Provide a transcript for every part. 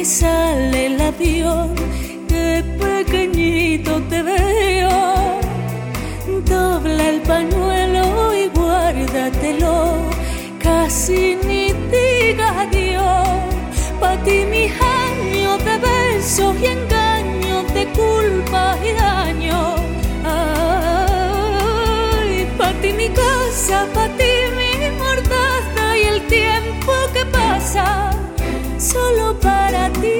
sale el avión, qué pequeñito te veo. Dobla el pañuelo y guárdatelo, casi ni digas adiós. Pa' ti mis años de besos y engaños, de culpas y daños. Ay, pa' ti mi casa, pa' ti mi mordaza y el tiempo que pasa solo para ti.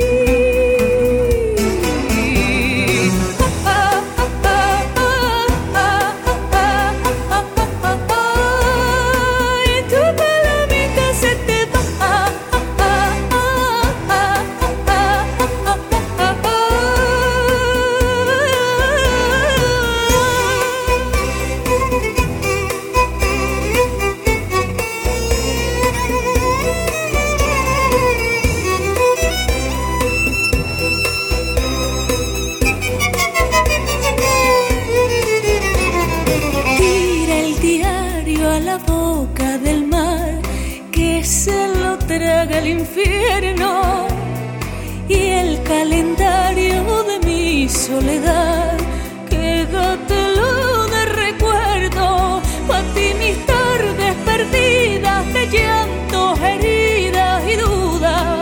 El infierno y el calendario de mi soledad, quédatelo de recuerdo. Pa' ti mis tardes perdidas de llantos, heridas y dudas.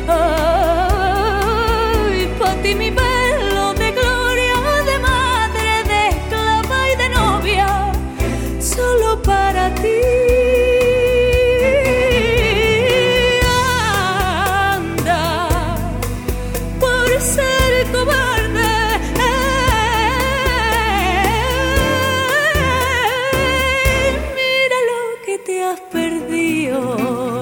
Ay, pa' ti mi velo de gloria, de madre, de esclava y de novia, solo para ti. Mira lo que te has perdido.